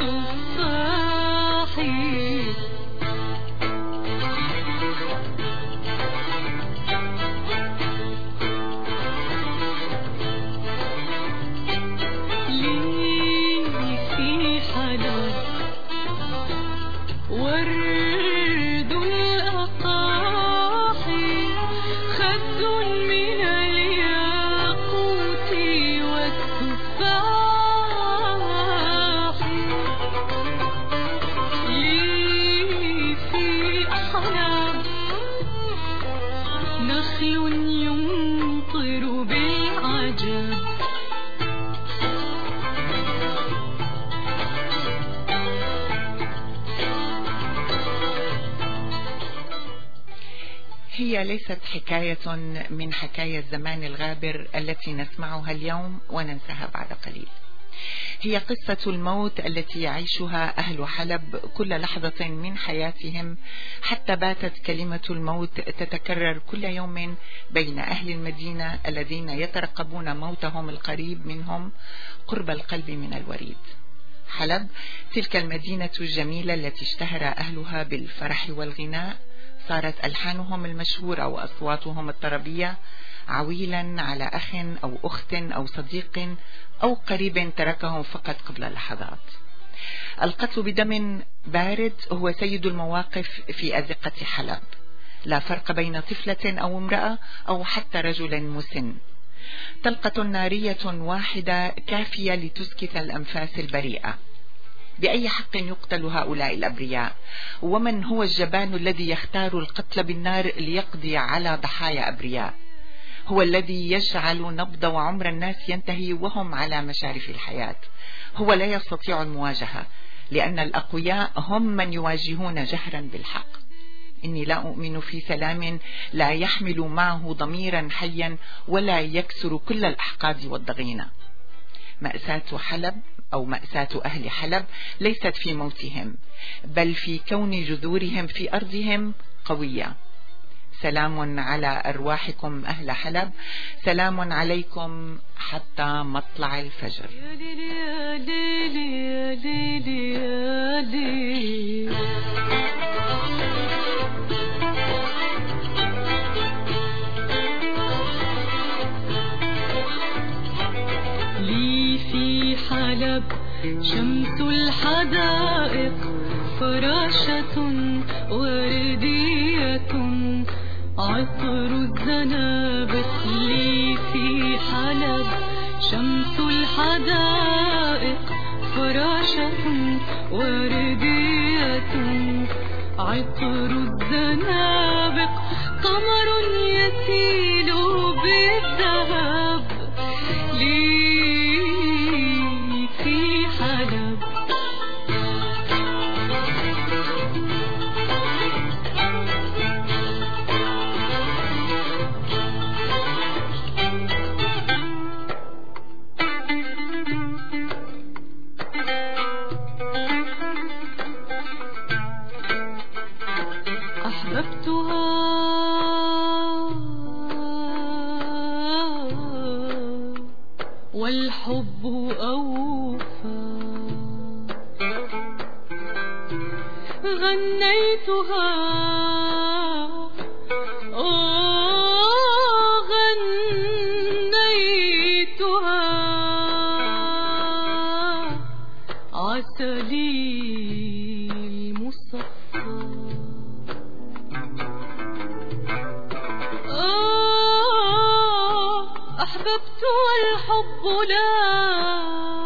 تفاحي ورد الأقاحي خد من الياقوت والتفاح لي في أحلام نخل يمطر بالعجب هي ليست حكاية من حكاية الزمان الغابر التي نسمعها اليوم وننساها بعد قليل. هي قصة الموت التي يعيشها أهل حلب كل لحظة من حياتهم، حتى باتت كلمة الموت تتكرر كل يوم بين أهل المدينة الذين يترقبون موتهم القريب منهم قرب القلب من الوريد. حلب تلك المدينة الجميلة التي اشتهر أهلها بالفرح والغناء، صارت ألحانهم المشهورة وأصواتهم الطربية عويلا على أخ أو أخت أو صديق أو قريب تركهم فقط قبل لحظات. القتل بدم بارد هو سيد المواقف في أزقة حلب، لا فرق بين طفلة أو امرأة أو حتى رجل مسن. طلقة نارية واحدة كافية لتسكت الأنفاس البريئة. بأي حق يقتل هؤلاء الأبرياء؟ ومن هو الجبان الذي يختار القتل بالنار ليقضي على ضحايا أبرياء؟ هو الذي يجعل نبض وعمر الناس ينتهي وهم على مشارف الحياة. هو لا يستطيع المواجهة، لأن الأقوياء هم من يواجهون جهرا بالحق. إني لا أؤمن في سلام لا يحمل معه ضميرا حيا ولا يكسر كل الأحقاد والضغينة. مأساة حلب أو مأساة أهل حلب ليست في موتهم، بل في كون جذورهم في أرضهم قوية. سلام على أرواحكم أهل حلب، سلام عليكم حتى مطلع الفجر. لي في حلب شمس الحدائق فراشة وردية عطر الزنابق. لي في حلب شمس الحدائق فراشة وردية عطر الزنابق. قمر يسيل بالذهب لي في حلب. أحببتها والحب أوفى، غنيتها غنيتها عسلي المصفى. أحببت والحب لا